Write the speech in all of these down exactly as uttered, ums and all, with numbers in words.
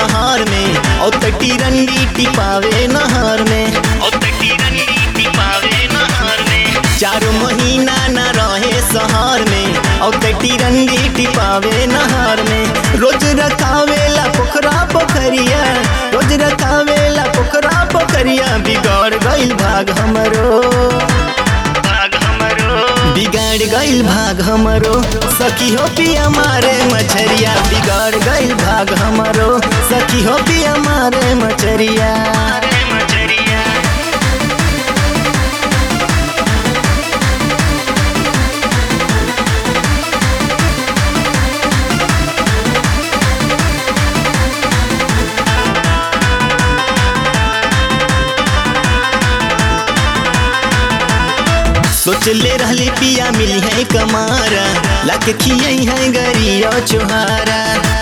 शहर में और तटी रंडी टिपावे नहर में और तटी रंडी टिपावे नहर में चारों महीना न रहे शहर में और तटी रंडी टिपावे नहर में रोज रखावेला पोखरा पोखरिया रोज रखावेला पोखरा पोखरिया बिगड़ गइल भाग हमरो बिगाड़ गइल भाग हमरो सखी हो पिया मारे मछरिया बिगाड़ गइल भाग हमरो सखी हो पिया मारे मछरिया सोच ले रहली पिया मिली है कमारा लक खियई है गरिया चुहारा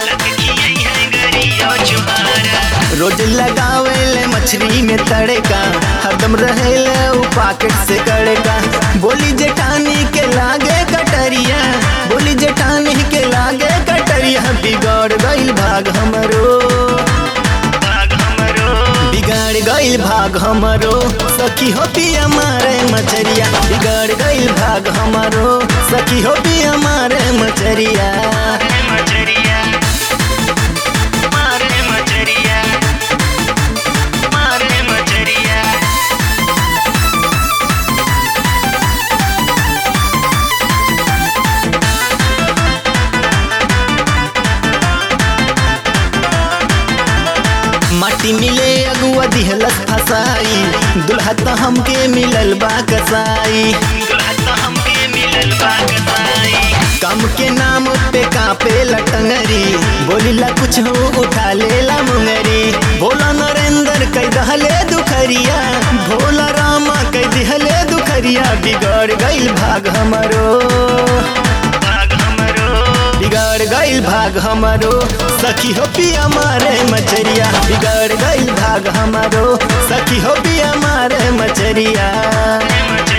रोज लगावे ले मछली में तड़का हरदम रहे ले उ पाकेट से कड़का बोली जेठानी के लागे कटरिया बोली जेठानी के लागे कटरिया बिगड़ गइल भाग हमरो बिगाड़ गइल भाग हमरो सखी हो पिया मारे मछरिया बिगाड़ गइल भाग हमरो सखी हो पिया मारे मछरिया मछरिया मारे मछरिया मारे मछरिया माटी मिले अगुआ दिहलस फसाई दुल्हा तो हमके मिलल बा कसाई कम के नाम पे कापे लटंगरी बोलिला कुछ हो उठा लेला मुंगरी भोला नरेंद्र कई दहले दुखरिया भोला रामा कई दिहले दुखरिया बिगड़ गइल भाग हमरो बिगड़ गइल भाग हमरो सखी हो पिया मारे मछरिया बिगड़ गइल भाग हमरो सखी हो पिया मारे मछरिया।